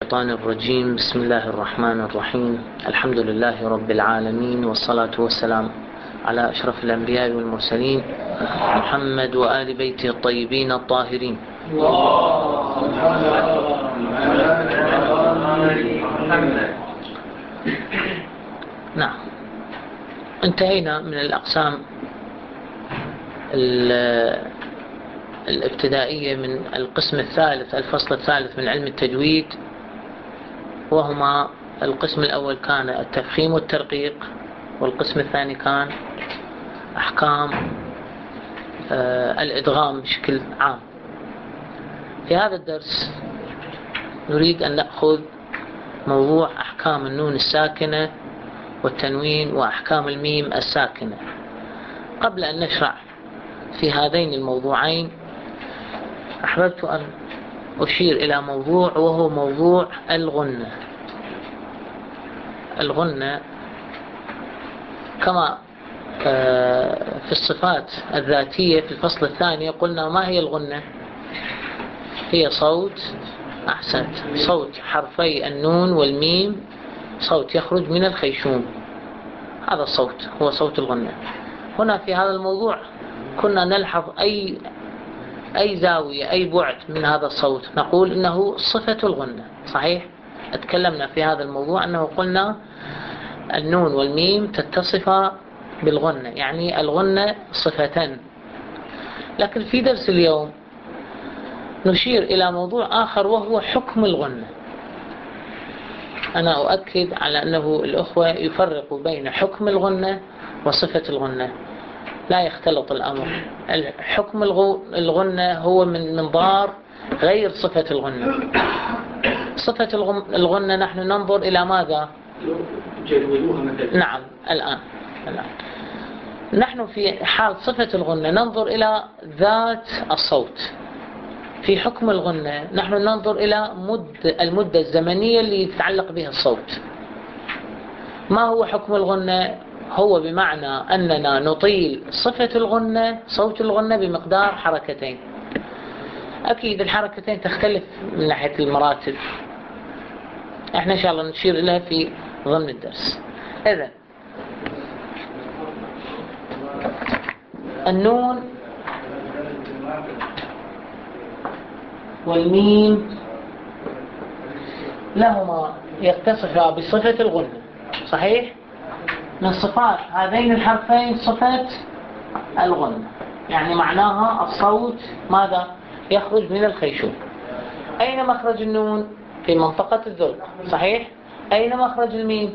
الشيطان الرجيم. بسم الله الرحمن الرحيم. الحمد لله رب العالمين، والصلاة والسلام على أشرف الأنبياء والمرسلين محمد وآل بيته الطيبين الطاهرين. نعم، انتهينا من الأقسام الابتدائية من القسم الثالث، الفصل الثالث من علم التجويد، وهما القسم الأول كان التفخيم والترقيق، والقسم الثاني كان أحكام الإدغام بشكل عام. في هذا الدرس نريد أن نأخذ موضوع أحكام النون الساكنة والتنوين وأحكام الميم الساكنة. قبل أن نشرع في هذين الموضوعين أحببت أن أشير إلى موضوع، وهو موضوع الغنة. الغنة كما في الصفات الذاتية في الفصل الثاني قلنا ما هي الغنة؟ هي صوت، أحسنت، صوت حرفي النون والميم، صوت يخرج من الخيشوم، هذا الصوت هو صوت الغنة. هنا في هذا الموضوع كنا نلحظ أي زاوية، أي بعد من هذا الصوت نقول إنه صفة الغنة. صحيح؟ اتكلمنا في هذا الموضوع أنه قلنا النون والميم تتصف بالغنة، يعني الغنة صفتان. لكن في درس اليوم نشير إلى موضوع آخر، وهو حكم الغنة. أنا أؤكد على أنه الأخوة يفرقوا بين حكم الغنة وصفة الغنة، لا يختلط الأمر. حكم الغنة هو من منظار غير صفة الغنة. صفة الغنة نحن ننظر إلى ماذا؟ نعم، الآن نحن في حال صفة الغنة ننظر إلى ذات الصوت. في حكم الغنة نحن ننظر إلى المدة الزمنية اللي يتعلق بها الصوت. ما هو حكم الغنة؟ هو بمعنى أننا نطيل صفة الغنة، صوت الغنة، بمقدار حركتين. أكيد الحركتين تختلف من ناحية المراتب، احنا إن شاء الله نشير إليها في ضمن الدرس. إذن النون والميم لهما يتصفا بصفة الغنة. صحيح؟ من صفات هذين الحرفين صفة الغنة، يعني معناها الصوت ماذا؟ يخرج من الخيشوم. أين مخرج النون؟ في منطقة الذل. صحيح؟ أين مخرج الميم؟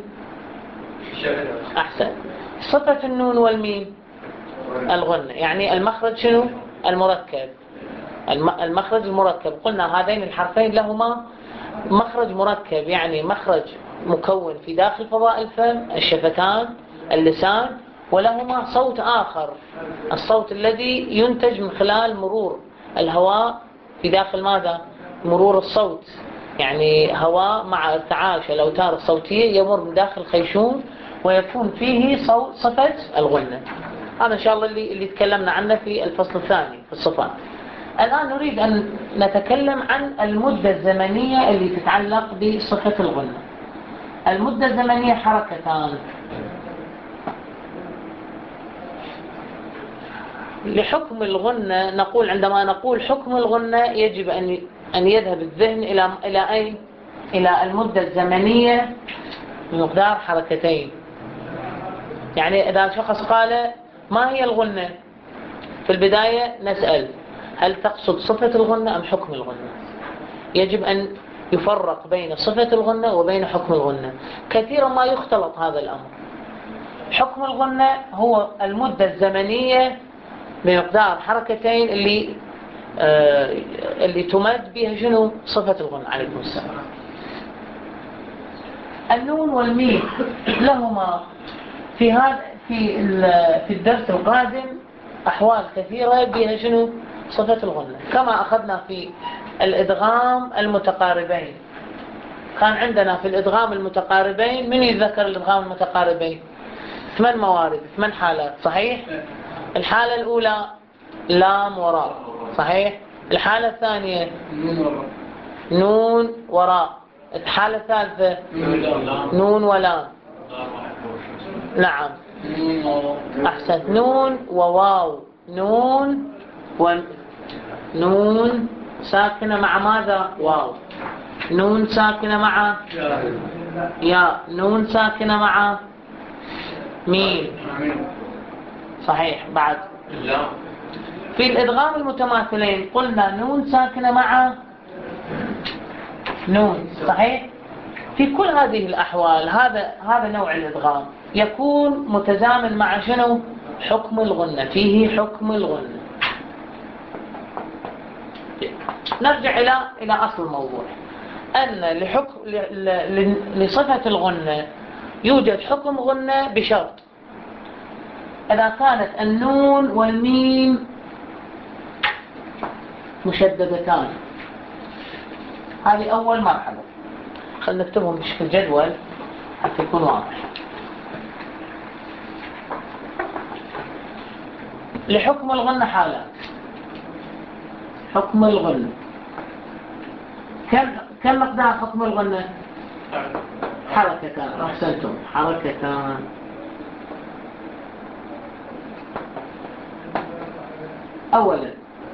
أحسن. صفة النون والميم الغنة، يعني المخرج شنو؟ المركب. المخرج المركب، قلنا هذين الحرفين لهما مخرج مركب، يعني مخرج مكون في داخل فضاء الفم، الشفتان، اللسان، ولهما صوت آخر، الصوت الذي ينتج من خلال مرور الهواء في داخل ماذا؟ مرور الصوت، يعني هواء مع ارتعاش الأوتار الصوتية يمر من داخل الخيشوم ويكون فيه صفة الغنة. هذا إن شاء الله اللي تكلمنا عنه في الفصل الثاني في الصفات. الآن نريد أن نتكلم عن المدة الزمنية اللي تتعلق بصفة الغنة. المدة الزمنية حركتان. لحكم الغنة نقول، عندما نقول حكم الغنة يجب أن يذهب الذهن إلى أين؟ إلى المدة الزمنية بمقدار حركتين. يعني إذا شخص قال ما هي الغنة؟ في البداية نسأل هل تقصد صفة الغنة أم حكم الغنة؟ يجب أن يفرق بين صفة الغنة وبين حكم الغنة. كثيرا ما يختلط هذا الأمر. حكم الغنة هو المدة الزمنية بمقدار حركتين اللي تمد بها شنو؟ صفة الغنة. عليكم السلام. النون والميم لهما في الدرس القادم أحوال كثيرة بها شنو؟ صفة الغنة. كما أخذنا في الإدغام المتقاربين، كان عندنا في الإدغام المتقاربين، من يتذكر الإدغام المتقاربين؟ 8 موارد، 8 حالات. صحيح؟ الحالة الأولى لام وراء. صحيح؟ الحالة الثانية نون وراء. الحالة الثالثة نون ولام. نعم أحسنت. نون وواو. نون ساكنة مع ماذا؟ واو. نون ساكنة مع يا. نون ساكنة مع ميم. صحيح. بعد في الإدغام المتماثلين قلنا نون ساكنة مع نون. صحيح. في كل هذه الأحوال هذا نوع الإدغام يكون متزامن مع شنو؟ حكم الغنة. فيه حكم الغنة. نرجع إلى أصل الموضوع، أن لصفة الغنة يوجد حكم غنة بشرط: إذا كانت النون والميم مشددتان. هذه أول مرحلة. خلينا نكتبهم بشكل جدول حتى يكون واضح. لحكم الغنة حالات. حكم الغنة كم مقدار حكم الغنة؟ حركتان. أحسنتم. حركتان. أولا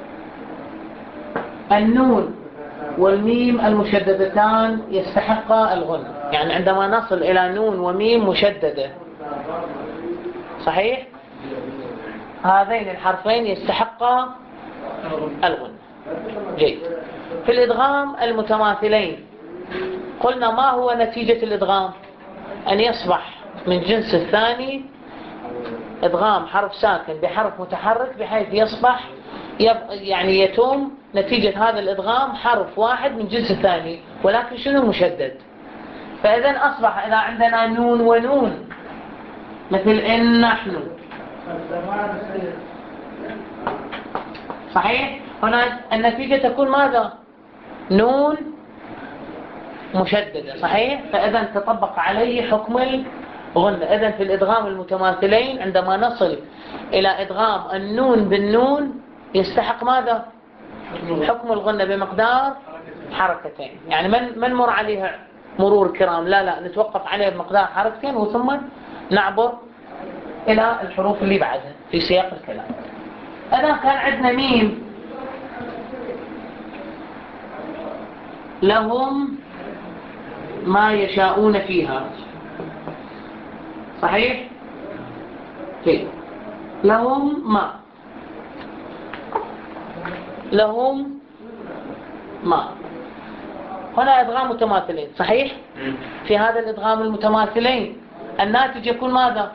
النون والميم المشددتان يستحقا الغنة، يعني عندما نصل إلى نون وميم مشددة، صحيح، هذين الحرفين يستحقا الغنة. جيد. في الإدغام المتماثلين قلنا ما هو نتيجة الإدغام؟ أن يصبح من جنس الثاني إدغام حرف ساكن بحرف متحرك بحيث يصبح يعني يتم نتيجة هذا الإدغام حرف واحد من جنس الثاني، ولكن شنو؟ مشدد. فإذا أصبح إذا عندنا نون ونون مثل إن نحن، صحيح، هنا النتيجة تكون ماذا؟ نون مشددة، صحيح. فإذا تطبق عليه حكم الغنة. إذا في الإدغام المتماثلين عندما نصل إلى إدغام النون بالنون يستحق ماذا؟ حكم الغنة بمقدار حركتين. يعني من مر عليها مرور كرام، لا نتوقف عليه بمقدار حركتين وثم نعبر إلى الحروف اللي بعدها في سياق الكلام. إذا كان عندنا ميم لهم ما يشاءون فيها، صحيح؟ طيب. لهم ما هنا إدغام متماثلين، صحيح؟ في هذا الإدغام المتماثلين الناتج يكون ماذا؟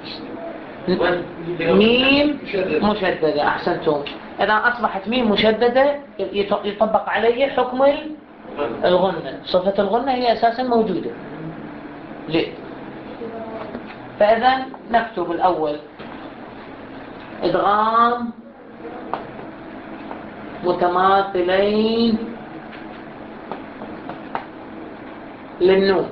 ميم مشددة. أحسنتم. إذا أصبحت ميم مشددة يطبق عليه حكم الغنة. صفة الغنة هي أساسا موجودة. جيد. فإذا نكتب الأول إدغام متماثلين للنون،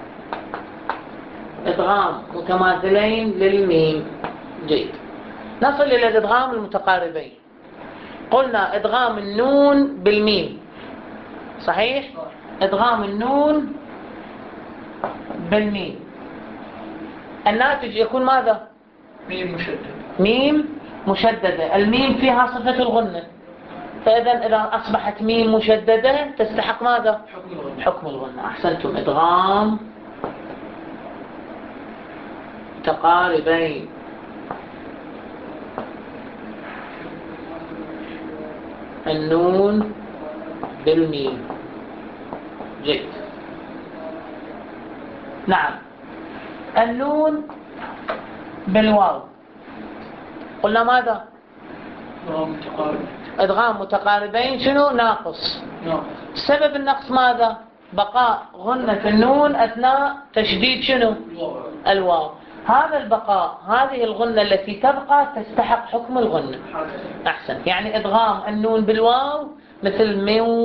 إدغام متماثلين للميم. جيد. نصل إلى الإدغام المتقاربين. قلنا إدغام النون بالميم، صحيح؟ إدغام النون بالميم الناتج يكون ماذا؟ ميم مشددة. الميم فيها صفة الغنة، فإذا إذا أصبحت ميم مشددة تستحق ماذا؟ حكم الغنة. أحسنتم. إدغام متقاربين. النون بالميم. جيد. نعم. النون بالواو قلنا ماذا؟ إدغام متقاربين. شنو؟ ناقص. سبب النقص ماذا؟ بقاء غنة النون أثناء تشديد شنو؟ الواو. هذا البقاء، هذه الغنة التي تبقى تستحق حكم الغنة. أحسن. يعني إدغام النون بالواو مثل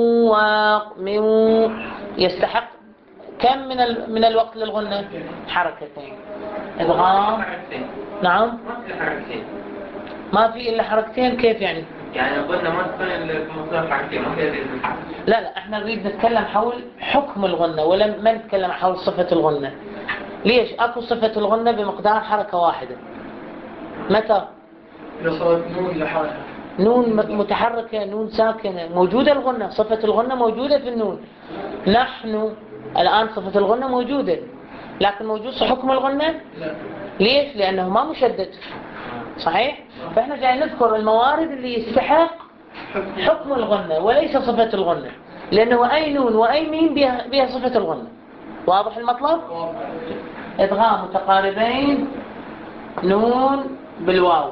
مو يستحق كم من الوقت للغنة؟ حركتين. إدغام. نعم. ما في إلا حركتين. كيف يعني؟ يعني قلنا ما تكون المصدر حركي ما في الحرف. لا احنا نريد نتكلم حول حكم الغنة ولا ما نتكلم حول صفة الغنة. ليش اكو صفة الغنة بمقدار حركة واحدة؟ متى؟ إذا صارت نون لحالها. نون متحركة، نون ساكنة، موجودة الغنة، صفة الغنة موجودة في النون. نحن الآن صفة الغنة موجودة، لكن موجود حكم الغنة؟ لا. ليش؟ لأنه ما مشدد. صحيح؟ فإحنا جاي نذكر الموارد اللي يستحق حكم الغنة وليس صفة الغنة، لأنه أي نون وأي ميم بها صفة الغنة. واضح المطلب؟ إدغام متقاربين، نون بالواو،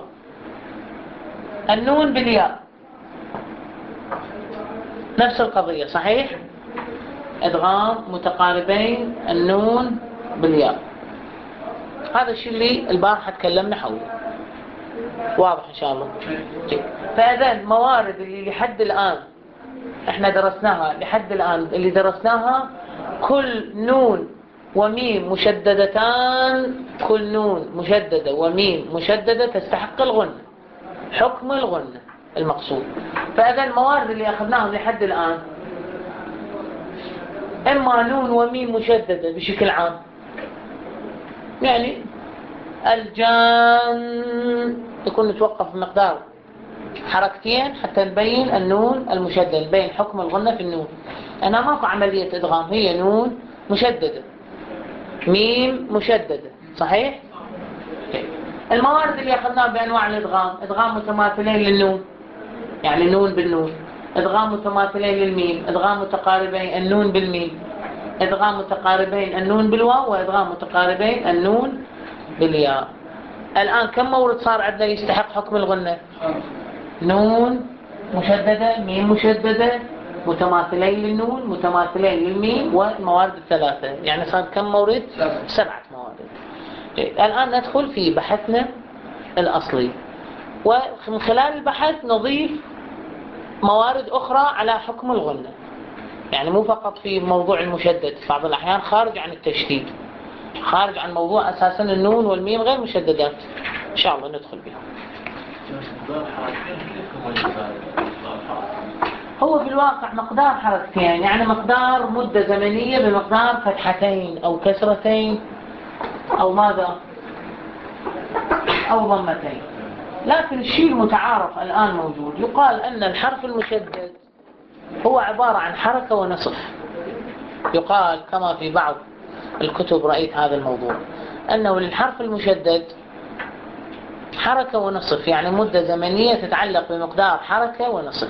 النون بالياء، نفس القضية. صحيح؟ إدغام متقاربين، النون بالياء. هذا الشيء اللي البارحة تكلمنا حوله. واضح إن شاء الله؟ فإذن موارد اللي لحد الآن إحنا درسناها، لحد الآن اللي درسناها كل نون وميم مشددتان، كل نون مشددة وميم مشددة تستحق الغنة، حكم الغنة المقصود. فإذا الموارد اللي أخذناهم لحد الآن إما نون وميم مشددة بشكل عام، يعني الجان يكون نتوقف بمقدار حركتين حتى نبين النون المشددة، نبين حكم الغنة في النون. أنا ماكو عملية إدغام، هي نون مشددة ميم مشددة. صحيح؟ الموارد اللي أخذناها بأنواع الإدغام، إدغام متماثلين للنون يعني نون بالنون، إدغام متماثلين للميم، إدغام متقاربين النون بالميم، إدغام متقاربين النون بالواو، وإدغام متقاربين النون بالياء. الآن كم مورد صار عندنا يستحق حكم الغنة؟ نون مشددة، ميم مشددة، متماثلين للنون، متماثلين للميم، والموارد الثلاثة. يعني صار كم مورد؟ 7 موارد. الآن ندخل في بحثنا الأصلي، ومن خلال البحث نضيف موارد أخرى على حكم الغنة، يعني مو فقط في موضوع المشدد، في بعض الأحيان خارج عن التشديد، خارج عن موضوع أساسا النون والميم غير مشددات، إن شاء الله ندخل بها. هو في الواقع مقدار حركتين، يعني مقدار مدة زمنية بمقدار فتحتين أو كسرتين أو ماذا أو ضمتين. لكن الشيء المتعارف الآن موجود، يقال أن الحرف المشدد هو عبارة عن حركة ونصف. يقال كما في بعض الكتب رأيت هذا الموضوع، أنه للحرف المشدد حركة ونصف، يعني مدة زمنية تتعلق بمقدار حركة ونصف.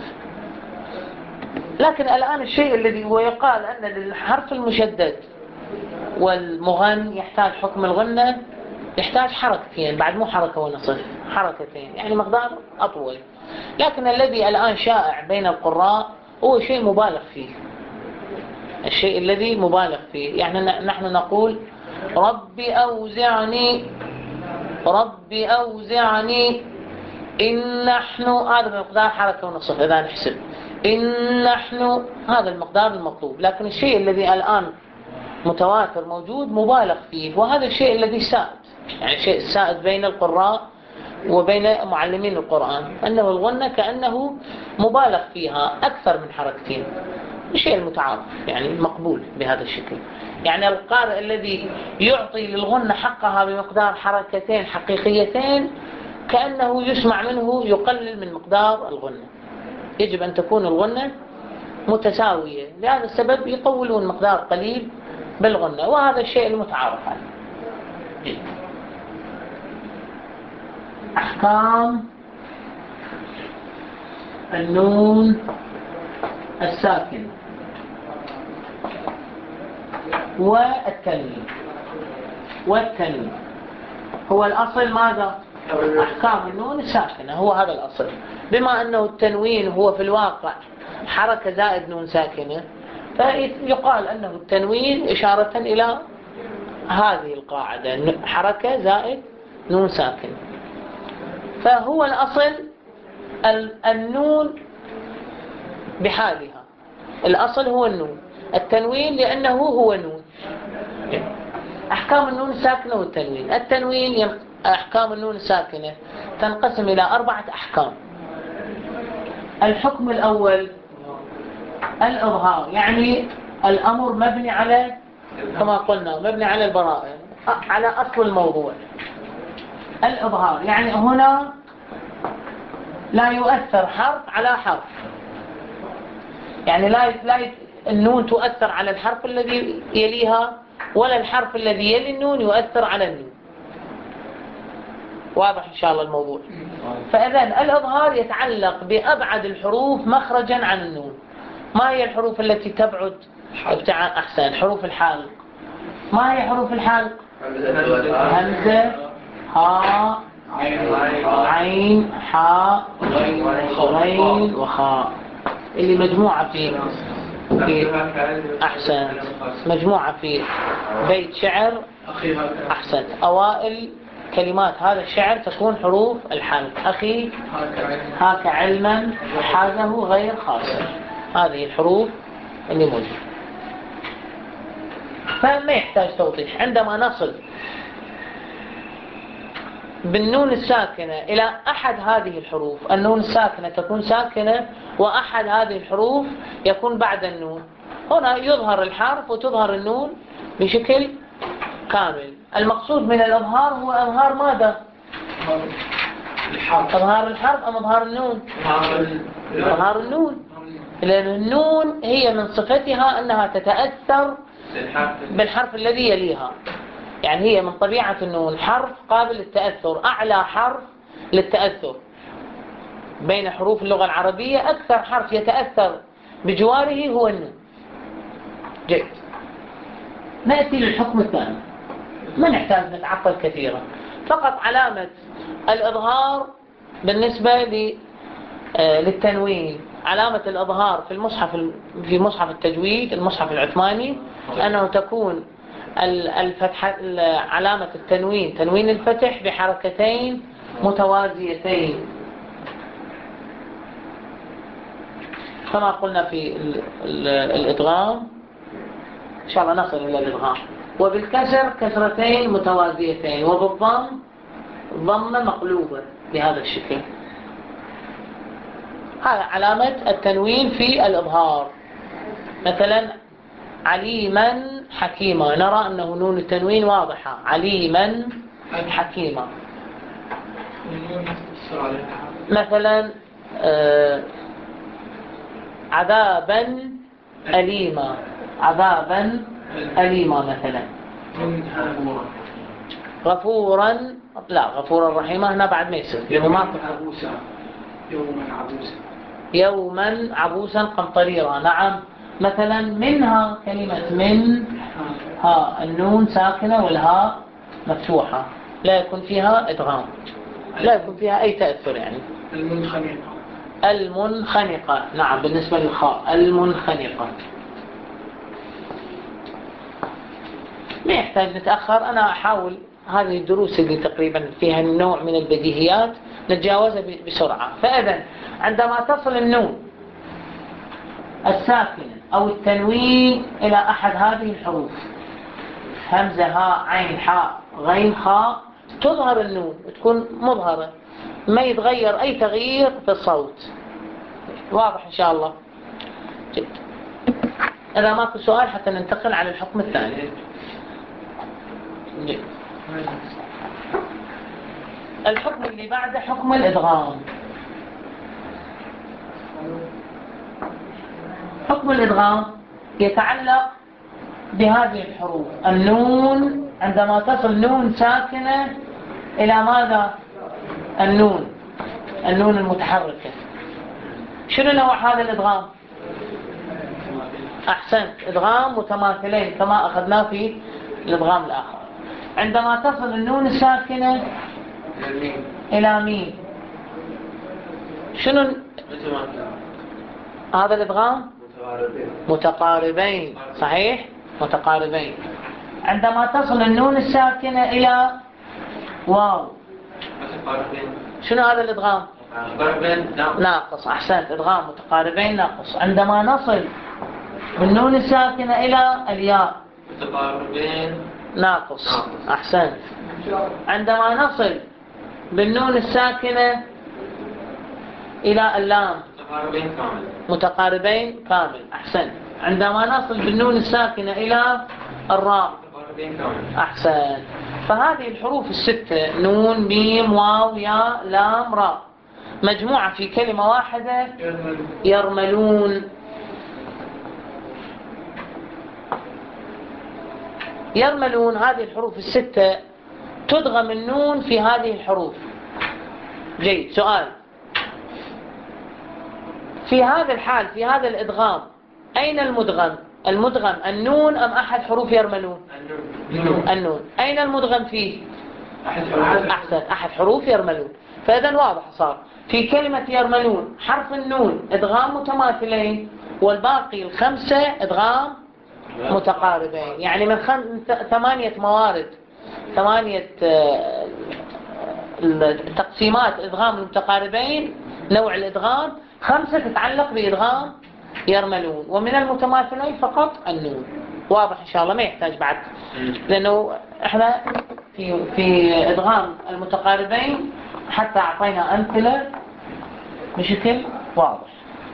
لكن الآن الشيء الذي هو يقال أن للحرف المشدد والمغن يحتاج حكم الغنة يحتاج حركتين، بعد مو حركة ونصف، حركتين، يعني مقدار أطول. لكن الذي الآن شائع بين القراء هو شيء مبالغ فيه، الشيء الذي مبالغ فيه. يعني نحن نقول ربي أوزعني، ربي أوزعني إن نحن، هذا مقدار حركة ونصف إذا نحسب، إن نحن، هذا المقدار المطلوب. لكن الشيء الذي الآن متواتر موجود مبالغ فيه، وهذا الشيء الذي سائد، يعني شيء سائد بين القراء وبين معلمين القرآن، أنه الغنة كأنه مبالغ فيها أكثر من حركتين، الشيء المتعارف يعني مقبول بهذا الشكل. يعني القارئ الذي يعطي للغنة حقها بمقدار حركتين حقيقيتين كأنه يسمع منه يقلل من مقدار الغنة. يجب أن تكون الغنة متساوية، لهذا السبب يطولون مقدار قليل بالغنة، وهذا الشيء المتعارف عليه. أحكام النون الساكنة والتنوين. والتنوين هو الأصل ماذا؟ أحكام النون الساكنة هو هذا الأصل، بما أنه التنوين هو في الواقع حركة زائد نون ساكنة، فيقال أنه التنوين إشارة إلى هذه القاعدة، حركة زائد نون ساكنة. فهو الأصل النون بحالها، الأصل هو النون، التنوين لأنه هو نون. أحكام النون الساكنة والتنوين. التنوين أحكام النون الساكنة تنقسم إلى 4 أحكام. الحكم الأول الإظهار، يعني الأمر مبني على، كما قلنا، مبني على البراءة، على أصل الموضوع. الإظهار يعني هنا لا يؤثر حرف على حرف، يعني لا النون تؤثر على الحرف الذي يليها، ولا الحرف الذي يلي النون يؤثر على النون. واضح إن شاء الله الموضوع؟ فإذن الإظهار يتعلق بأبعد الحروف مخرجا عن النون. ما هي الحروف التي تبعد أحسن؟ حروف الحلق. ما هي حروف الحلق؟ همزة، هاء، عين، حاء، غين وخاء، اللي مجموعة في أحسن، مجموعة في بيت شعر أحسن. أوائل كلمات هذا الشعر تكون حروف الحلق. أخي هاك علما حازه غير خاسر، هذه الحروف اللي موجودة. فما يحتاج توضيح. عندما نصل بالنون الساكنة إلى أحد هذه الحروف، النون الساكنة تكون ساكنة وأحد هذه الحروف يكون بعد النون، هنا يظهر الحرف وتظهر النون بشكل كامل. المقصود من الإظهار هو إظهار ماذا؟ إظهار الحرف أم إظهار النون؟ إظهار النون، لأن النون هي من صفتها أنها تتأثر بالحرف الذي يليها، يعني هي من طبيعة النون حرف قابل للتأثر، أعلى حرف للتأثر بين حروف اللغة العربية. أكثر حرف يتأثر بجواره هو النون. جيد، نأتي للحكم الثاني، ما نحتاج نتعطل كثيرا، فقط علامة الإظهار بالنسبة للتنوين. علامة الإظهار في مصحف التجويد، المصحف العثماني، أنه تكون الفتحة، علامة التنوين، تنوين الفتح بحركتين متوازيتين، كما قلنا في الإدغام. إن شاء الله نصل إلى الإدغام. وبالكسر كسرتين متوازيتين، وبالضم ضمة مقلوبة بهذا الشكل. هذا علامة التنوين في الإظهار. مثلا عليما حكيما، نرى أنه نون التنوين واضحة، عليما حكيما. مثلا عذابا أليما، عذابا أليما. مثلا غفورا، لا غفورا رحيما هنا بعد ما يصير، يوما عبوسا قمطريرا. نعم. مثلا منها، كلمة من، ها النون ساكنة والهاء مفتوحة، لا يكون فيها إدغام، لا يكون فيها أي تأثر. يعني المنخنقة، نعم، بالنسبة للخاء المنخنقة. ما يحتاج نتأخر، أنا أحاول هذه الدروس اللي تقريبا فيها نوع من البديهيات نتجاوزها بسرعة. فإذا عندما تصل النون الساكنة أو التنوين إلى أحد هذه الحروف، همزة، هاء، عين، حاء، غين، خاء، تظهر النون وتكون مظهرة، ما يتغير أي تغيير في الصوت. واضح إن شاء الله؟ جد. إذا ماكو سؤال حتى ننتقل على الحكم الثاني. جد. الحكم اللي بعده حكم الإدغام. حكم الإدغام يتعلق بهذه الحروف. النون عندما تصل نون ساكنة إلى ماذا؟ النون المتحركة. شنو نوع هذا الإدغام؟ أحسنت، إدغام متماثلين كما أخذناه في الإدغام الآخر. عندما تصل النون الساكنة إلى مين؟ شنو هذا الإدغام؟ متقاربين، صحيح، متقاربين. عندما تصل النون الساكنة إلى واو، شنو هذا الإدغام؟ ناقص. أحسنت، إدغام متقاربين ناقص. عندما نصل بالنون الساكنة إلى الياء، متقاربين ناقص. أحسنت. عندما نصل بالنون الساكنة إلى اللام، متقاربين كامل. أحسن. عندما نصل بالنون الساكنة إلى الراء أحسن. فهذه الحروف الستة نون ميم واو ياء لام راء مجموعة في كلمة واحدة يرملون. يرملون هذه الحروف الستة تدغم النون في هذه الحروف. جيد. سؤال: في هذا الحال في هذا الإدغام أين المدغم؟ المدغم النون أم أحد حروف يرملون؟ النون. أين المدغم فيه؟ أحسن. أحد حروف يرملون. فإذا واضح صار في كلمة يرملون حرف النون إدغام متماثلين والباقي الخمسة إدغام متقاربين. يعني من 8 موارد 8 التقسيمات إدغام المتقاربين نوع الإدغام 5 تتعلق بإدغام يرملون ومن المتماثلين فقط النون. واضح إن شاء الله ما يحتاج بعد لأنه إحنا في إدغام المتقاربين حتى أعطينا أمثلة بشكل واضح.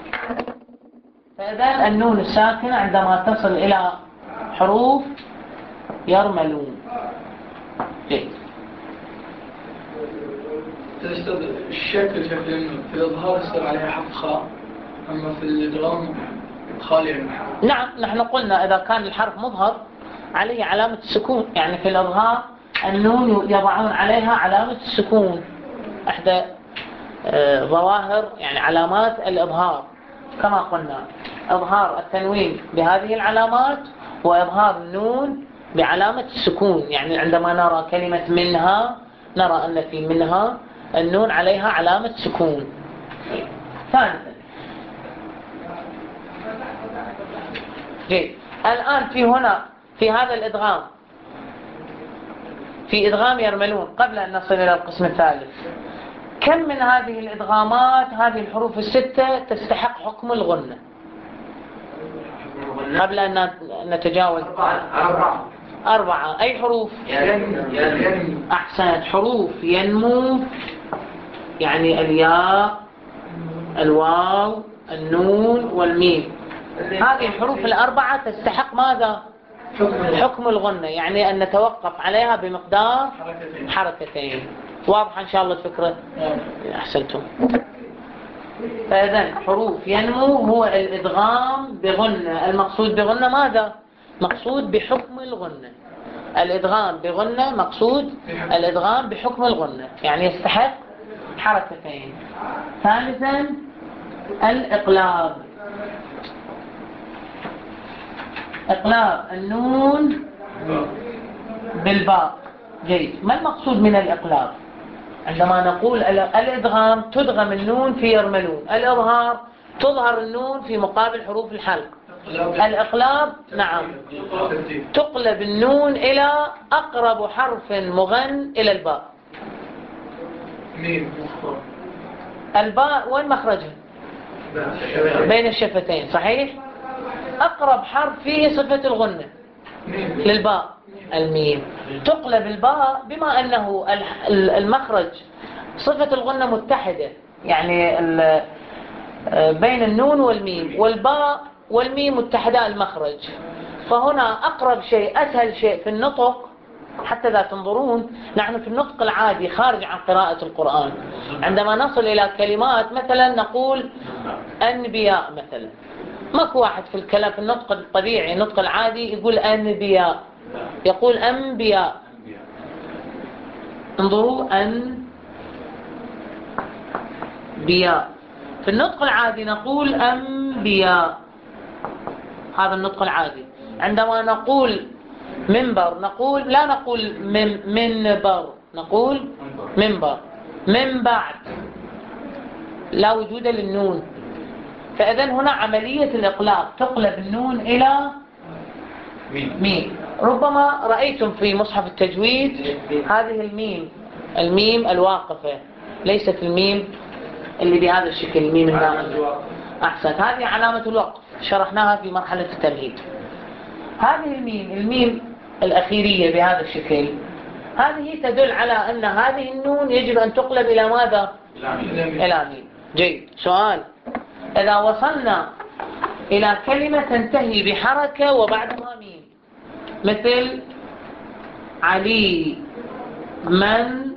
فإذا النون الساكنة عندما تصل إلى حروف يرملون. جيد. الشكل شكل في الإظهار يصير عليها حرف خاء أما في الإدغام خالي من الحرف. نعم نحن قلنا إذا كان الحرف مظهر عليه علامة السكون. يعني في الإظهار النون يضعون عليها علامة السكون إحدى ظواهر يعني علامات الإظهار كما قلنا إظهار التنوين بهذه العلامات وإظهار النون بعلامة السكون. يعني عندما نرى كلمة منها نرى أن في منها النون عليها علامة سكون. ثالثا جيد. الآن في هنا في هذا الإدغام في إدغام يرملون قبل أن نصل إلى القسم الثالث كم من هذه الإدغامات هذه الحروف الستة تستحق حكم الغنة قبل أن نتجاوز؟ 4. أي حروف؟ أحسنت. حروف ينمو يعني الياء الواو النون والميم. هذه الحروف 4 تستحق ماذا؟ حكم الغنة. يعني أن نتوقف عليها بمقدار حركتين. واضح إن شاء الله الفكرة؟ أحسنتم. فإذن حروف ينمو هو الإدغام بغنة. المقصود بغنة ماذا؟ مقصود بحكم الغنة. الإدغام بغنة مقصود الإدغام بحكم الغنة يعني يستحق حركتين. ثالثا الإقلاب. إقلاب النون بالباء. جيد. ما المقصود من الإقلاب؟ عندما نقول الإدغام تدغم النون في يرملون. الإظهار تظهر النون في مقابل حروف الحلق. الإقلاب نعم تقلب النون إلى أقرب حرف مغن إلى الباء. الباء وين مخرجها؟ بين الشفتين صحيح. أقرب حرف فيه صفة الغنة للباء الميم. تقلب الباء بما أنه المخرج صفة الغنة متحدة يعني بين النون والميم والباء والميم متحدا المخرج. فهنا أقرب شيء أسهل شيء في النطق حتى إذا تنظرون نحن في النطق العادي خارج عن قراءة القرآن عندما نصل إلى كلمات مثلا نقول أنبياء مثلا ماكو واحد في الكلام في النطق الطبيعي النطق العادي يقول أنبياء يقول أنبياء. انظروا أنبياء. في النطق العادي نقول أنبياء. هذا النطق العادي. عندما نقول منبر نقول لا نقول منبر نقول منبر. من بعد لا وجود للنون. فإذن هنا عملية الإقلاب تقلب النون إلى ميم. ربما رأيتم في مصحف التجويد هذه الميم الواقفة ليست الميم اللي بهذا الشكل الميم الناقصة. أحسن. هذه علامة الوقف شرحناها في مرحلة التمهيد. هذه الميم الأخيرية بهذا الشكل هذه تدل على أن هذه النون يجب أن تقلب إلى ماذا؟ إلى ميم. جيد. سؤال: إذا وصلنا إلى كلمة تنتهي بحركة وبعدها ميم، مثل علي من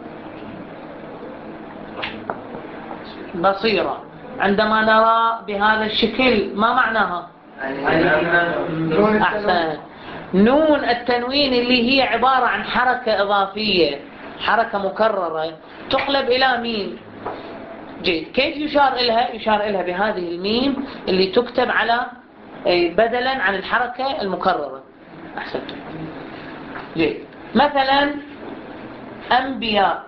بصيرة، عندما نرى بهذا الشكل ما معناها؟ أحسن. نون التنوين اللي هي عبارة عن حركة إضافية، حركة مكررة تقلب إلى ميم. جيد. كيف يشار إلها؟ يشار إلها بهذه الميم اللي تكتب على بدلا عن الحركة المكررة. أحسنت. جيد. مثلا أنبياء،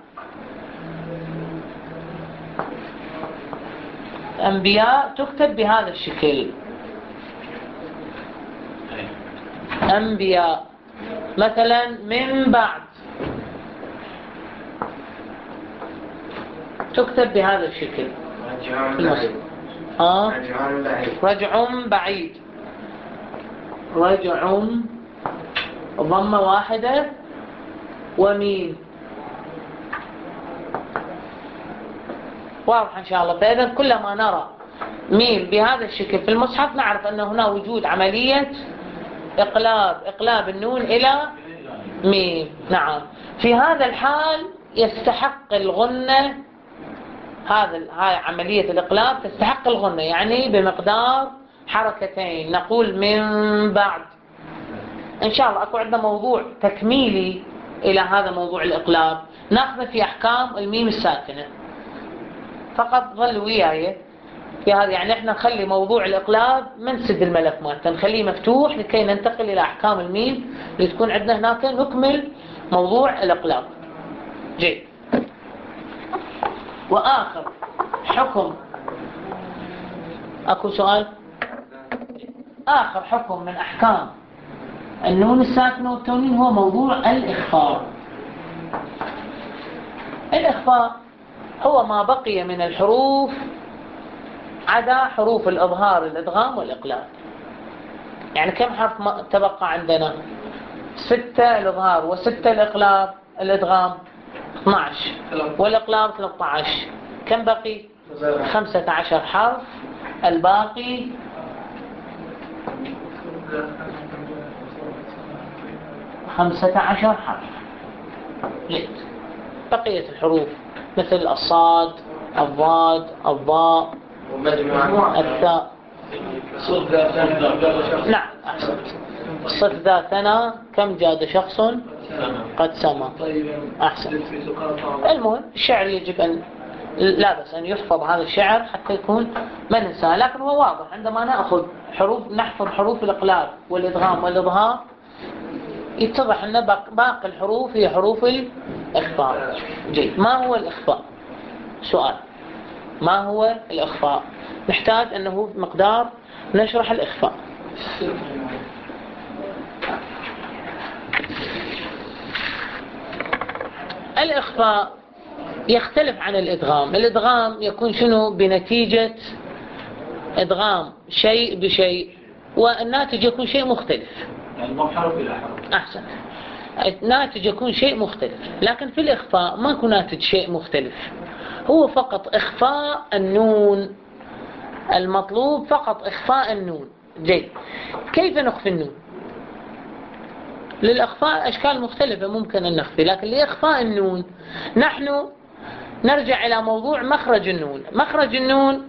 أنبياء تكتب بهذا الشكل، أنبياء. مثلا من بعد تكتب بهذا الشكل، رجع بعيد، رجع ضمة واحدة وميم. واضح إن شاء الله. فإذا كلما نرى ميم بهذا الشكل في المصحف نعرف أن هنا وجود عملية إقلاب النون إلى ميم. نعم. في هذا الحال يستحق الغنة، هاي عملية الإقلاب تستحق الغنة، يعني بمقدار حركتين. نقول من بعد. إن شاء الله أكو عندنا موضوع تكميلي إلى هذا موضوع الإقلاب، ناخذ في أحكام الميم الساكنة. فقط ظلوا وياي في هذا، يعني احنا نخلي موضوع الإقلاب من سد الملف مالته، نخليه مفتوح لكي ننتقل إلى أحكام الميم اللي تكون عندنا هناك، نكمل موضوع الإقلاب. جيد. وآخر حكم، أكو سؤال؟ آخر حكم من أحكام النون الساكنة والتنوين هو موضوع الإخفاء. الإخفاء هو ما بقي من الحروف عدا حروف الإظهار، الإدغام والإقلاب. يعني كم حرف تبقى عندنا؟ 6 الإظهار و6 الإقلاب، الإدغام 12 والإقلاب 13. كم بقي؟ 15 حرف. الباقي 15 حرف. جيد. بقية الحروف مثل الصاد، الضاد، الضاء، الثاء. نعم أحسنت. صف ذا ثنا كم جاد شخص قد سما. أحسن. المهم الشعر يجب أن لا بس أن يحفظ هذا الشعر حتى يكون ما ننساه، لكن هو واضح عندما نأخذ حروف، نحفظ حروف الإقلاب والإدغام والإظهار، يتضح أن باقي الحروف هي حروف الإخفاء. جيد. ما هو الإخفاء؟ سؤال. ما هو الإخفاء؟ نحتاج أنه مقدار نشرح الإخفاء. الإخفاء يختلف عن الإدغام. الإدغام يكون شنو؟ بنتيجة إدغام شيء بشيء، والناتج يكون شيء مختلف. يعني مو حرف إلى حرف. أحسن. الناتج يكون شيء مختلف، لكن في الإخفاء ما يكون ناتج شيء مختلف، هو فقط إخفاء النون. المطلوب فقط إخفاء النون. جيد. كيف نخفي النون؟ للإخفاء أشكال مختلفة ممكن أن نخفي، لكن لإخفاء النون نحن نرجع إلى موضوع مخرج النون. مخرج النون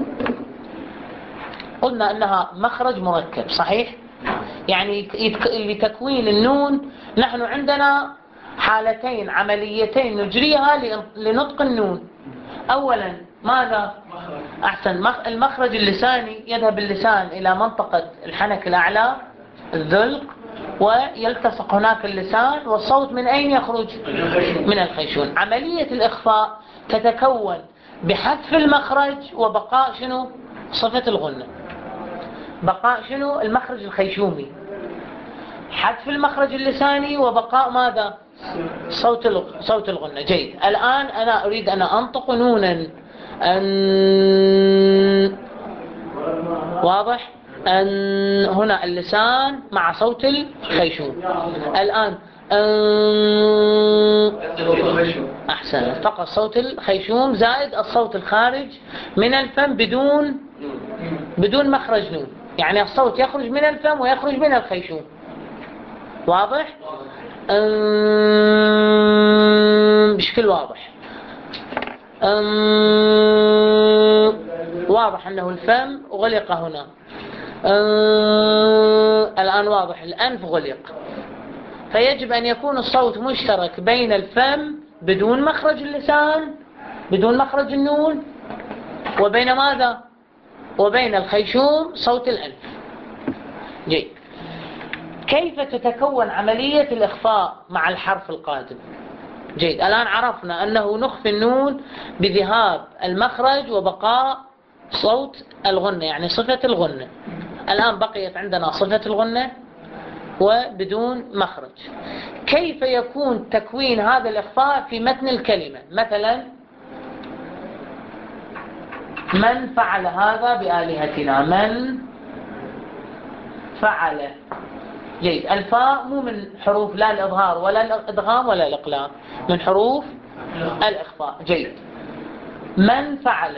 قلنا أنها مخرج مركب، صحيح؟ يعني لتكوين النون نحن عندنا حالتين عمليتين نجريها لنطق النون. أولا ماذا؟ أحسن. المخرج اللساني، يذهب اللسان إلى منطقة الحنك الأعلى الذلق، ويلتصق هناك اللسان، والصوت من أين يخرج؟ من الخيشوم. عملية الإخفاء تتكون بحذف المخرج وبقاء شنو؟ صفة الغنة. بقاء شنو؟ المخرج الخيشومي. حذف المخرج اللساني وبقاء ماذا؟ صوت الغنة. جيد. الآن أنا أريد أن أنطق نونا، واضح؟ أن هنا اللسان مع صوت الخيشوم. الآن أحسن. فقط صوت الخيشوم زائد الصوت الخارج من الفم بدون مخرج نون، يعني الصوت يخرج من الفم ويخرج من الخيشوم. واضح؟ بشكل واضح. واضح أنه الفم غلق هنا. الآن واضح الأنف غلق، فيجب أن يكون الصوت مشترك بين الفم بدون مخرج اللسان بدون مخرج النون، وبين ماذا؟ وبين الخيشوم صوت الأنف. جيد. كيف تتكون عملية الإخفاء مع الحرف القادم؟ جيد. الآن عرفنا أنه نخفي النون بذهاب المخرج وبقاء صوت الغنة، يعني صفة الغنة. الآن بقيت عندنا صفة الغنة وبدون مخرج. كيف يكون تكوين هذا الإخفاء في متن الكلمة؟ مثلا من فعل هذا بآلهتنا، من فعل. جيد. الفاء مو من حروف لا الإظهار ولا الإدغام ولا الإقلاب، من حروف الإخفاء. جيد. من فعل.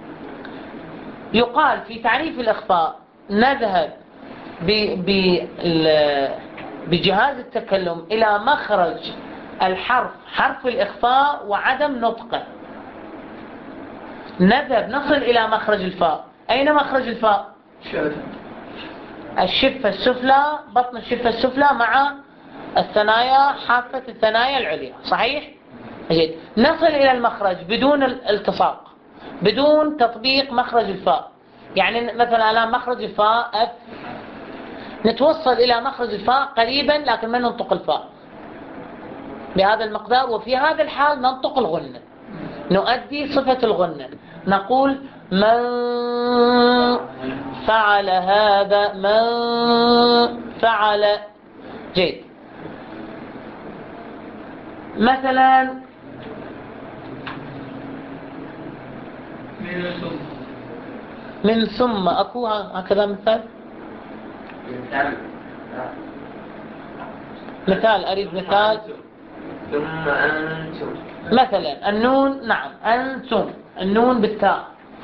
يقال في تعريف الإخفاء نذهب بجهاز التكلم إلى مخرج الحرف، حرف الإخفاء وعدم نطقه. نصل إلى مخرج الفاء. أين مخرج الفاء؟ الشفة السفلى، بطن الشفة السفلى مع الثنايا، حافة الثنايا العليا. صحيح؟ جيد. نصل إلى المخرج بدون التصاق، بدون تطبيق مخرج الفاء. يعني مثلا الآن مخرج الفاء أف، نتوصل إلى مخرج الفاء قريبا لكن ما ننطق الفاء بهذا المقدار، وفي هذا الحال ننطق الغنة، نؤدي صفة الغنة. نقول من فعل هذا، من فعل. جيد. مثلا من ثم، أكو هكذا مثال أريد مثال. ثم أنتم مثلا النون، نعم أنتم، النون بالتاء،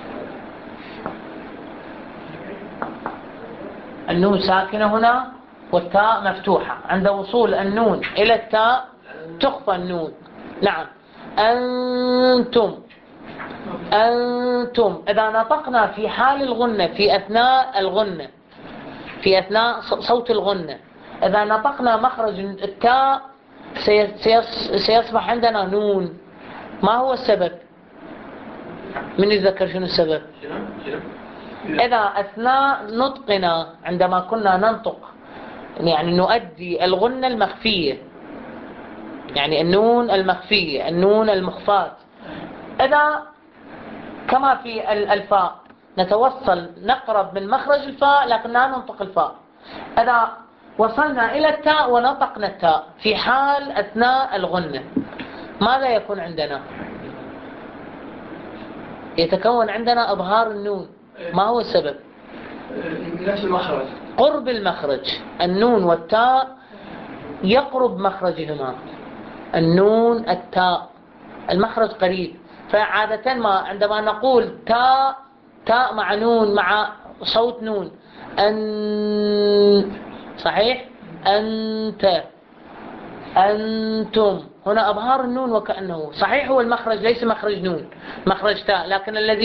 النون ساكنة هنا والتاء مفتوحة. عند وصول النون إلى التاء تخفى النون. نعم أنتم، أنتم. إذا نطقنا في حال الغنة، في أثناء الغنة، في أثناء صوت الغنة، إذا نطقنا مخرج التاء سيصبح عندنا نون. ما هو السبب؟ من يتذكر شنو السبب؟ إذا أثناء نطقنا عندما كنا ننطق، يعني نؤدي الغنة المخفية، يعني النون المخفية، النون المخفاة، إذا كما في الفاء نتوصل نقرب من مخرج الفاء لكن لا ننطق الفاء. إذا وصلنا إلى التاء ونطقنا التاء في حال أثناء الغنة، ماذا يكون عندنا؟ يتكون عندنا إظهار النون. ما هو السبب؟ نفس المخرج، قرب المخرج. النون والتاء يقرب مخرجهما، النون التاء المخرج قريب. فعادة ما عندما نقول تاء، تاء مع نون مع صوت نون، أن، صحيح؟ أنت، أنتم. هنا أظهار النون وكأنه صحيح هو المخرج ليس مخرج نون، مخرج تاء، لكن الذي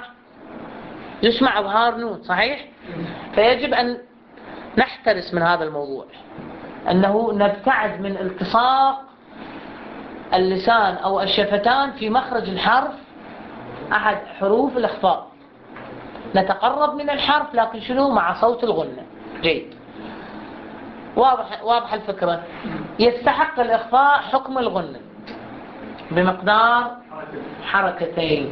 يسمع أظهار نون. صحيح؟ فيجب أن نحترس من هذا الموضوع، أنه نبتعد من التصاق اللسان أو الشفتان في مخرج الحرف أحد حروف الإخفاء. نتقرب من الحرف لكن شنو؟ مع صوت الغنة. جيد. واضح الفكرة. يستحق الإخفاء حكم الغنة بمقدار حركتين.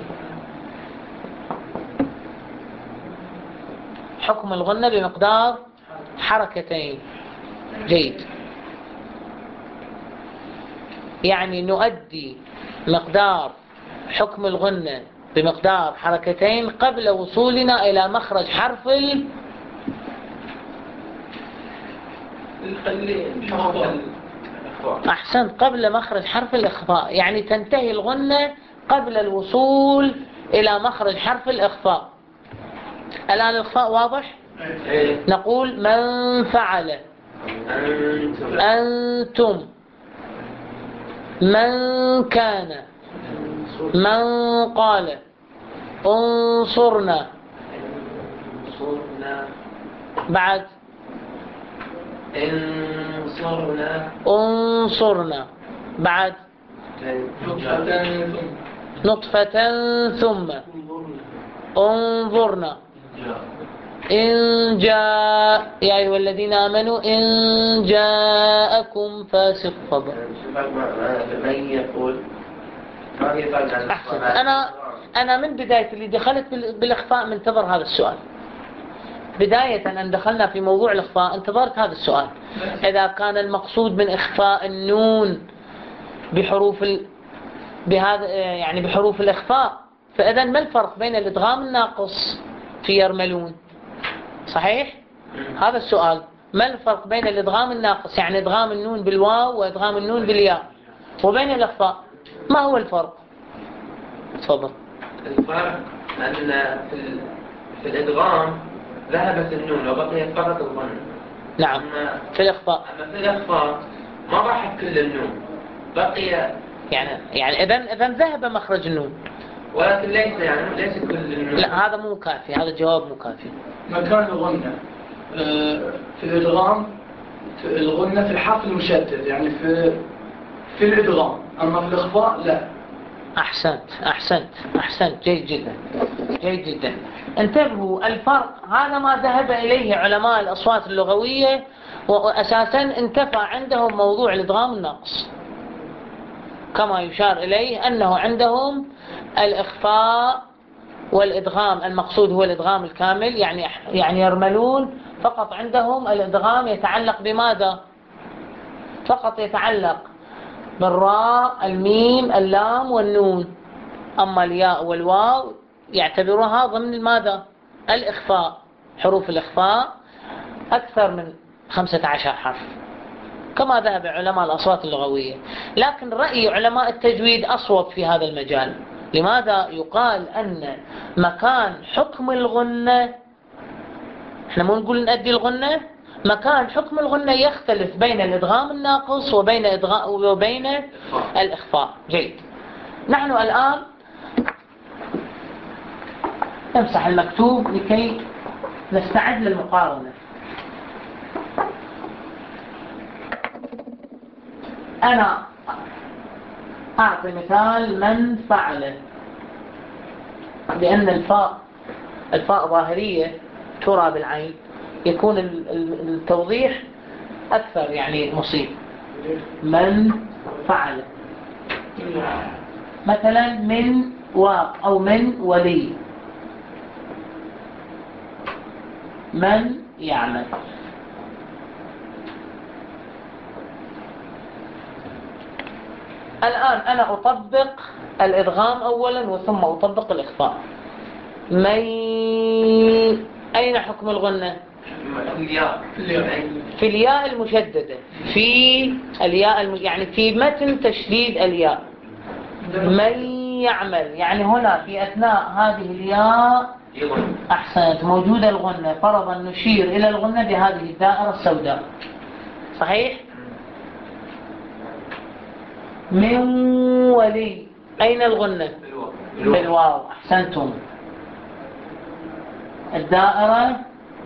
حكم الغنة بمقدار حركتين. جيد. يعني نؤدي مقدار حكم الغنة بمقدار حركتين قبل وصولنا إلى مخرج حرف الإخفاء. أحسنت، قبل مخرج حرف الإخفاء، يعني تنتهي الغنة قبل الوصول إلى مخرج حرف الإخفاء. الآن الإخفاء واضح؟ إيه. نقول من فعل، أنتم، من كان، من قال، انصرنا، انصرنا، بعد انصرنا، انصرنا، بعد نطفة ثم انظرنا، إن جاء يا أيها الذين آمنوا إن جاءكم فاسق فضل. من يقول ما هي فرق؟ أحسن. أنا من بداية اللي دخلت بالإخفاء منتظر هذا السؤال. بداية أن دخلنا في موضوع الإخفاء انتظرت هذا السؤال. إذا كان المقصود من إخفاء النون بحروف الإخفاء، فإذا ما الفرق بين الإدغام الناقص في يرملون؟ صحيح؟ هذا السؤال. ما الفرق بين الإدغام الناقص، يعني إدغام النون بالواو وإدغام النون بالياء، وبين الإخفاء؟ ما هو الفرق؟ تفضل. الفرق أن في الإدغام ذهبت النون وبقيت فقط الغنة. نعم. في الإخفاء. أما في الإخفاء ما راحت كل النون، بقي يعني إذن ذهب مخرج النون، ولكن ليس كل النون. لا، هذا مو كافي، هذا الجواب مو كافي. مكان الغنة في الإدغام، في الغنة في الحرف المشدد، يعني في الإدغام، أما في الإخفاء لا. أحسنت، جيد جدا. انتبهوا، الفرق هذا ما ذهب إليه علماء الأصوات اللغوية، وأساسا انتفى عندهم موضوع الإدغام الناقص، كما يشار إليه أنه عندهم الإخفاء والإدغام المقصود هو الإدغام الكامل، يعني يرملون فقط عندهم الإدغام يتعلق بماذا؟ فقط يتعلق بالراء، الميم، اللام والنون. أما الياء والواو يعتبرها ضمن ماذا؟ الإخفاء. حروف الإخفاء أكثر من 15 حرف كما ذهب علماء الأصوات اللغوية، لكن رأي علماء التجويد أصوب في هذا المجال. لماذا؟ يقال أن مكان حكم الغنة، احنا مو نقول نؤدي الغنة، مكان حكم الغنة يختلف بين الإدغام الناقص وبين الإخفاء. جيد. نحن الآن نمسح المكتوب لكي نستعد للمقارنة. أنا أعطي مثال من فعل، لأن الفاء ظاهرية ترى بالعين، يكون التوضيح أكثر مصيب. من فعل مثلا من واق أو من ولي. من يعمل. الآن أنا أطبق الإدغام أولا وثم أطبق الإخفاء. أين حكم الغنة؟ في الياء المشددة، في الياء يعني في متن تشديد الياء. من يعمل، يعني هنا في أثناء هذه الياء أحسنت موجودة الغنة، فرضا نشير إلى الغنة بهذه الدائرة السوداء. صحيح؟ من ولي، أين الغنة؟ بالواو. أحسنتم. الدائرة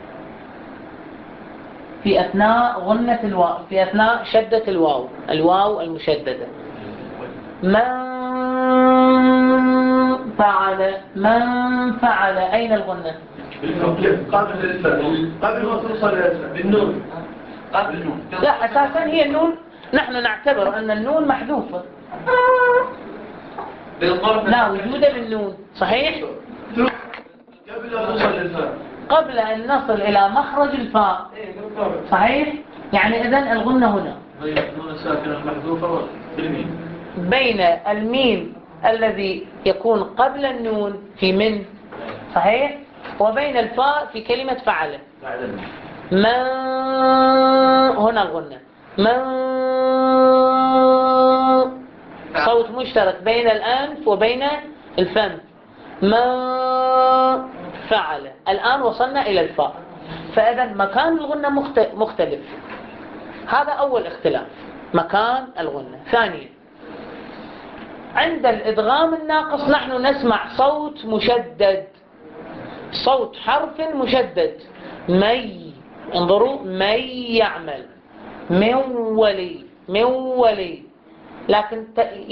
في أثناء غنة الواو، في أثناء شدة الواو المشددة. من فعل أين الغنة؟ قبل ما توصل بالنون. لا، أساسا هي النون، نحن نعتبر أن النون محذوفة، لا وجود للنون. صحيح؟ قبل أن نصل إلى مخرج الفاء. صحيح؟ يعني إذن الغنة هنا بين الميم الذي يكون قبل النون في من، صحيح، وبين الفاء في كلمة فعل. من هنا الغنة. من صوت مشترك بين الأنف وبين الفم. ما فعل. الآن وصلنا إلى الفاء، فإذا مكان الغنة مختلف. هذا أول اختلاف، مكان الغنة. ثانيا، عند الإدغام الناقص نحن نسمع صوت مشدد، صوت حرف مشدد. مي، انظروا، مي يعمل، من ولي، من ولي. لكن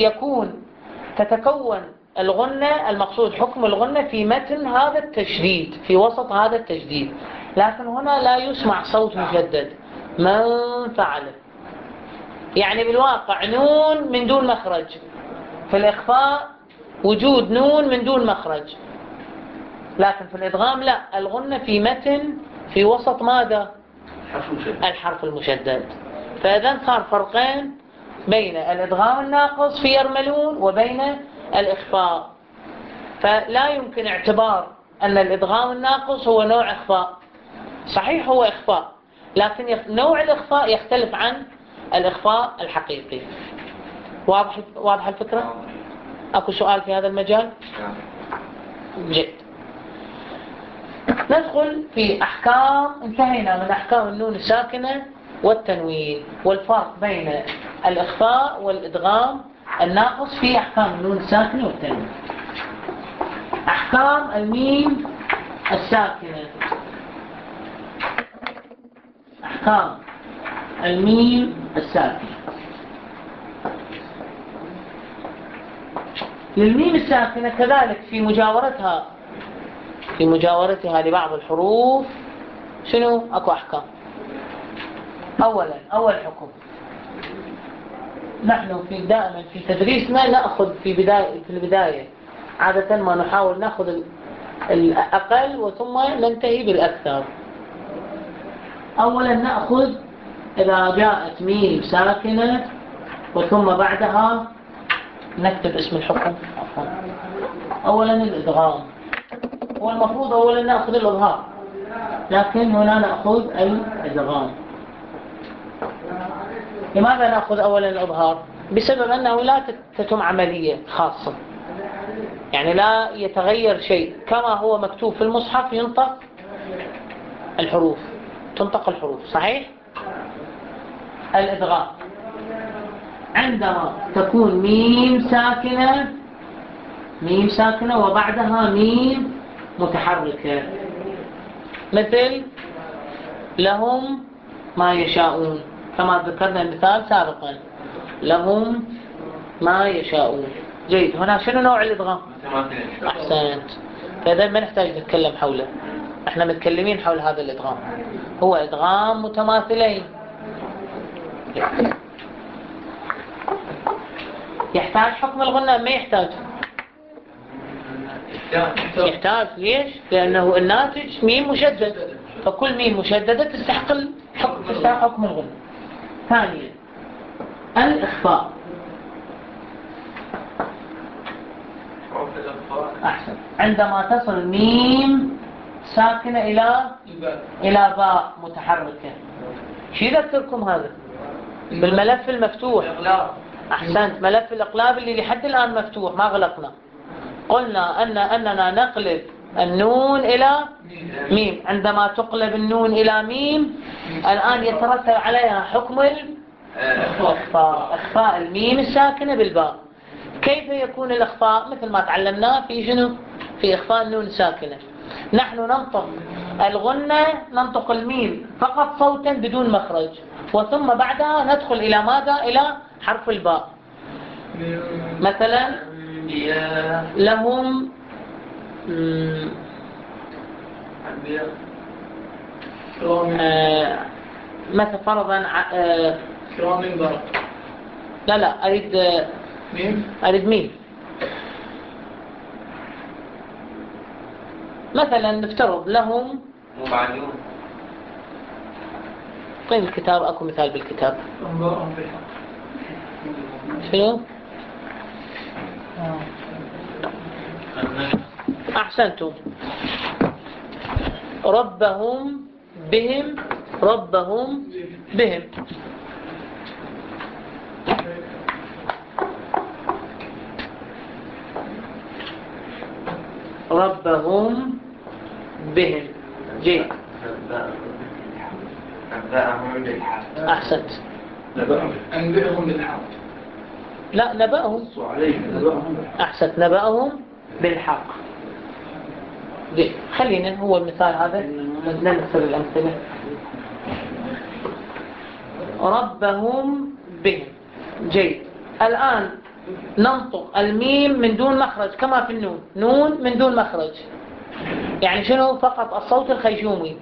تتكون الغنة، المقصود حكم الغنة في متن هذا التشديد، في وسط هذا التشديد. لكن هنا لا يسمع صوت مشدد. من فعل، يعني بالواقع نون من دون مخرج. في الإخفاء وجود نون من دون مخرج، لكن في الإدغام لا، الغنة في متن في وسط ماذا؟ الحرف المشدد. فإذا صار فرقين بين الإدغام الناقص في يرملون وبين الإخفاء. فلا يمكن اعتبار أن الإدغام الناقص هو نوع إخفاء. صحيح هو إخفاء، لكن نوع الإخفاء يختلف عن الإخفاء الحقيقي. واضح الفكرة؟ أكو سؤال في هذا المجال؟ جيد. ندخل في أحكام. انتهينا من أحكام النون الساكنة والتنوين والفرق بين الإخفاء والإدغام الناقص في أحكام النون الساكنة والتنوين. أحكام الميم الساكنة. أحكام الميم الساكنة. للميم الساكنة كذلك في مجاورتها لبعض الحروف شنو؟ أكو أحكام. أولا، أول حكم، نحن دائما في تدريسنا نأخذ في البداية عادة ما نحاول نأخذ الأقل وثم ننتهي بالأكثر. أولا نأخذ إذا جاءت ميم ساكنة وثم بعدها نكتب اسم الحكم. أولا الإدغام، والمفروض أولا نأخذ الإظهار، لكن هنا نأخذ الإدغام. لماذا نأخذ أولا الإظهار؟ بسبب أنه لا تتم عملية خاصة، يعني لا يتغير شيء، كما هو مكتوب في المصحف ينطق الحروف، تنطق الحروف. صحيح؟ الإدغام عندما تكون ميم ساكنة وبعدها ميم متحركة، مثل لهم ما يشاءون، كما ذكرنا المثال سابقا، لهم ما يشاءون. جيد. هنا شنو نوع الإدغام؟ أحسنت. فإذا ما نحتاج نتكلم حوله، احنا متكلمين حول هذا الإدغام، هو إدغام متماثلين. يحتاج حكم الغنة؟ ما يحتاج. يحتاج. ليش؟ لأنه الناتج ميم مشدد، فكل ميم مشددة تستحق حكم الغنة. ثانيا الإخفاء. أحسن. عندما تصل ميم ساكنة إلى باء متحركة. شو يذكركم هذا؟ بالملف المفتوح. أحسنت. ملف الإقلاب اللي لحد الآن مفتوح ما غلقنا. قلنا أننا نقلب النون إلى ميم. عندما تقلب النون إلى ميم الآن يترتب عليها حكم الإخفاء، إخفاء الميم الساكنة بالباء. كيف يكون الإخفاء؟ مثل ما تعلمناه في شنو؟ في إخفاء النون الساكنة. نحن ننطق الغنة، ننطق الميم فقط صوتا بدون مخرج، وثم بعدها ندخل إلى ماذا؟ إلى حرف الباء. مثلا لهم مثل فرضا لا أريد ميم. مثلا نفترض لهم وين الكتاب؟ أكو مثال بالكتاب. شنو؟ أحسنتم. ربهم بهم، ربهم بهم. ربهم بهم. جيد. نبأهم بالحق. أحسنت. أنبئهم بالحق. لا، نبأهم. أحسنت، نبأهم بالحق. جيد. خلينا هو المثال هذا ننسب الأمثلة. ربهم بهم. جيد. الآن ننطق الميم من دون مخرج كما في النون. نون من دون مخرج، يعني شنو؟ فقط الصوت الخيشومي.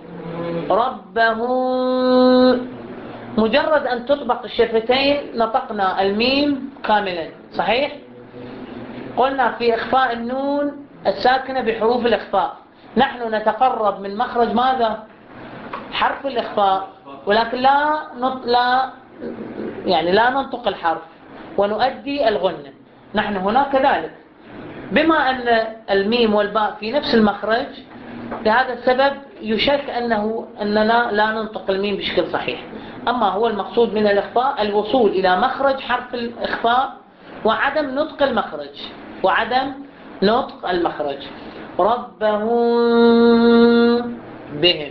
ربهم، مجرد أن تطبق الشفتين نطقنا الميم كاملا. صحيح؟ قلنا في إخفاء النون الساكنة بحروف الإخفاء نحن نتقرب من مخرج ماذا؟ حرف الإخفاء، ولكن لا ننطق الحرف ونؤدي الغنة. نحن هنا كذلك، بما أن الميم والباء في نفس المخرج، لهذا السبب يشك أننا لا ننطق الميم بشكل صحيح. أما هو المقصود من الإخفاء الوصول إلى مخرج حرف الإخفاء وعدم نطق المخرج. ربهم بهم.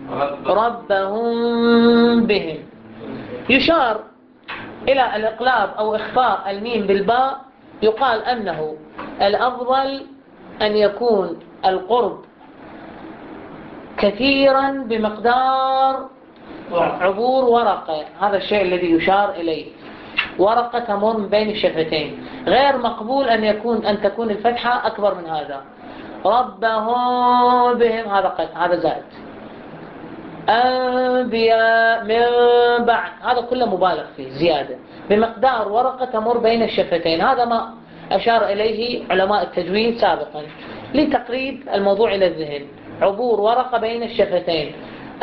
ربهم بهم. يشار إلى الإقلاب أو إخفاء الميم بالباء. يقال أنه الأفضل أن يكون القرب كثيرا بمقدار عبور ورقة. هذا الشيء الذي يشار إليه. ورقة تمر من بين الشفتين. غير مقبول أن تكون الفتحة أكبر من هذا. ربهم بهم، هذا زائد. أنبياء من بعد، هذا كله مبالغ فيه، زيادة بمقدار ورقة تمر بين الشفتين. هذا ما أشار إليه علماء التجويد سابقا لتقريب الموضوع إلى الذهن. عبور ورقة بين الشفتين.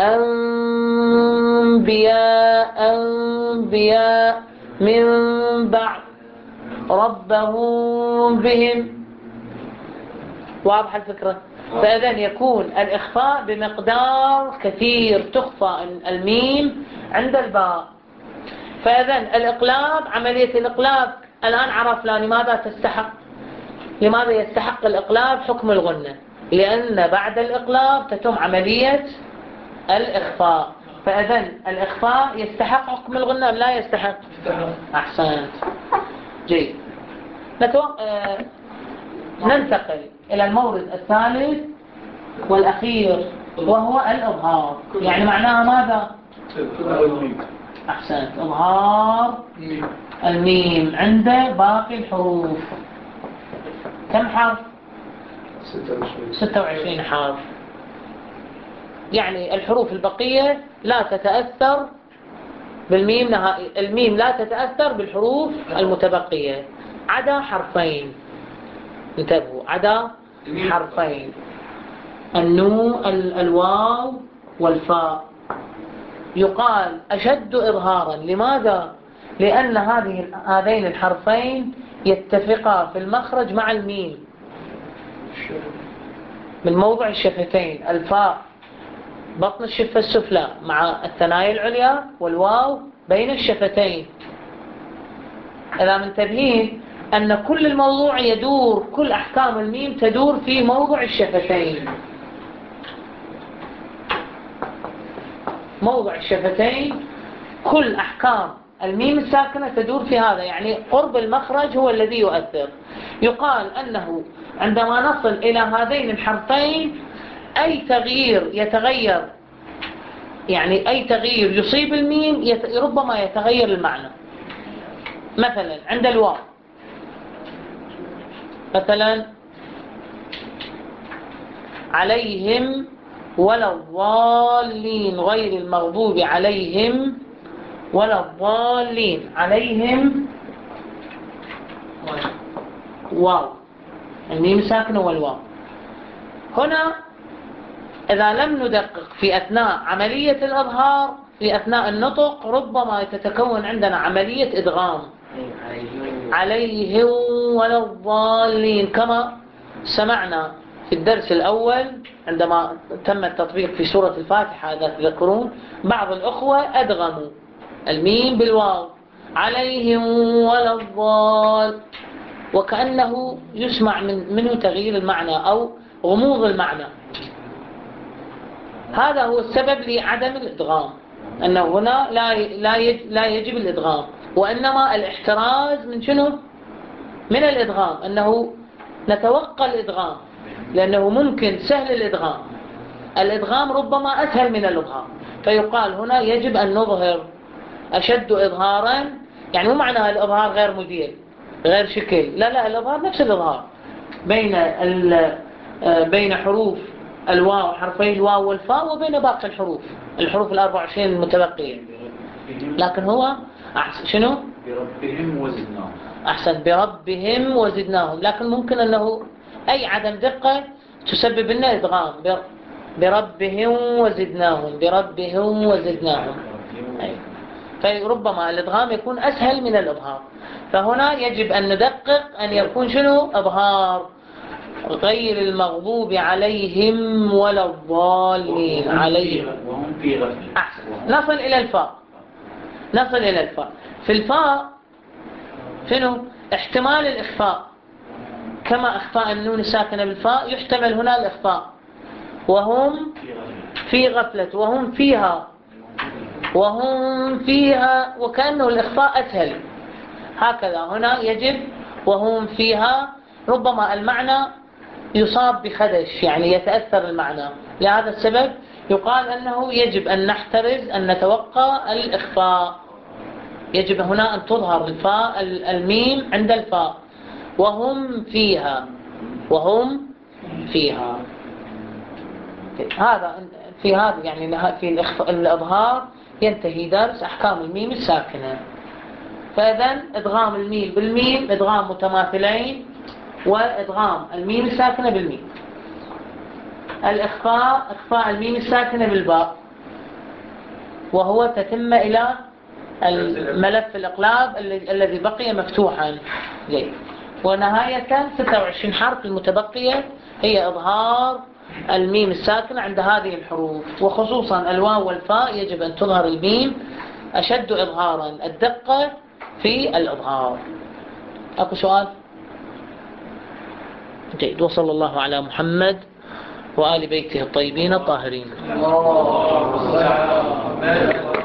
أنبياء من بعد ربهم بهم. واضح الفكرة؟ فإذن يكون الإخفاء بمقدار كثير، تخفى الميم عند الباء. فإذن الإقلاب، عملية الإقلاب الآن عرفنا لماذا يستحق الإقلاب حكم الغنة، لأن بعد الإقلاب تتم عملية الإخفاء. فإذن الإخفاء يستحق حكم الغنة أم لا يستحق؟ أحسنت. جيد. ننتقل إلى المورد الثالث والأخير وهو الإظهار. يعني معناها ماذا؟ أحسنت. إظهار الميم عند باقي الحروف. كم حرف؟ 26 حرف. يعني الحروف البقية لا تتأثر بالميم نهائي. الميم لا تتأثر بالحروف المتبقية عدا حرفين. انتبهوا، عدا حرفين: الواو والفاء. يقال أشد إظهارا. لماذا؟ لأن هذين الحرفين يتفقا في المخرج مع الميم من موضع الشفتين. الفاء بطن الشفة السفلى مع الثنايا العليا، والواو بين الشفتين. إذا منتبهين أن كل الموضوع يدور، كل أحكام الميم تدور في موضع الشفتين. موضع الشفتين كل أحكام الميم الساكنة تدور في هذا، يعني قرب المخرج هو الذي يؤثر. يقال أنه عندما نصل إلى هذين الحرفين أي تغيير يتغير، يعني أي تغيير يصيب الميم ربما يتغير المعنى. مثلا عند الواو، مثلا عليهم ولا الضالين، غير المغضوب عليهم ولا الضالين. عليهم واو، الميم ساكنة والواو. هنا إذا لم ندقق في أثناء عملية الإظهار، في أثناء النطق، ربما تتكون عندنا عملية إدغام. عليهم ولا الضالين، كما سمعنا في الدرس الأول عندما تم التطبيق في سورة الفاتحة. إذا تذكرون بعض الأخوة أدغموا الميم بالواو، عليهم ولا الضال، وكأنه يسمع منه تغيير المعنى أو غموض المعنى. هذا هو السبب لعدم الإدغام، أنه هنا لا يجب الإدغام، وإنما الاحتراز من شنو؟ من الإدغام، أنه نتوقع الإدغام، لأنه ممكن سهل الإدغام. الإدغام ربما أسهل من الإظهار، فيقال هنا يجب أن نظهر أشد إظهارا. يعني مو معناها الإظهار غير مدير غير شكل، لا، الإظهار نفس الإظهار بين حروف الواو، حرفي الواو والفاء، وبين باقي الحروف 24 المتبقية. لكن هو شنو؟ بربهم وزدناهم. أحسن، بربهم وزدناهم، لكن ممكن أنه أي عدم دقة تسبب لنا إدغام. بربهم وزدناهم، بربهم وزدناهم. فربما الإدغام يكون أسهل من الإظهار، فهنا يجب أن ندقق أن يكون شنو؟ إظهار غير المغضوب عليهم ولا الضالين عليهم. وهم في غفلة. أحسن. نصل إلى الفاء. في الفاء شنو؟ احتمال الإخفاء، كما إخفاء النون الساكنة بالفاء يحتمل هنا الإخفاء. وهم في غفلة، وهم فيها، وكأنه الإخفاء أسهل. هكذا هنا يجب وهم فيها، ربما المعنى يصاب بخدش، يعني يتأثر المعنى. لهذا السبب يقال أنه يجب أن نحترز أن نتوقع الإخفاء. يجب هنا أن تظهر الفاء الميم عند الفاء. وهم فيها هذا يعني في الإظهار ينتهي درس أحكام الميم الساكنة. فإذن إدغام الميم بالميم إدغام متماثلين، وإدغام الميم الساكنة بالميم. إخفاء الميم الساكنة بالباء، وهو تتم إلى الملف الإقلاب الذي بقي مفتوحا. ونهاية 26 حرف المتبقية هي إظهار الميم الساكنة عند هذه الحروف، وخصوصا الواو والفاء يجب أن تظهر الميم أشد إظهارا، الدقة في الإظهار. أكو سؤال؟ جيد. وصلى الله على محمد وآل بيته الطيبين الطاهرين.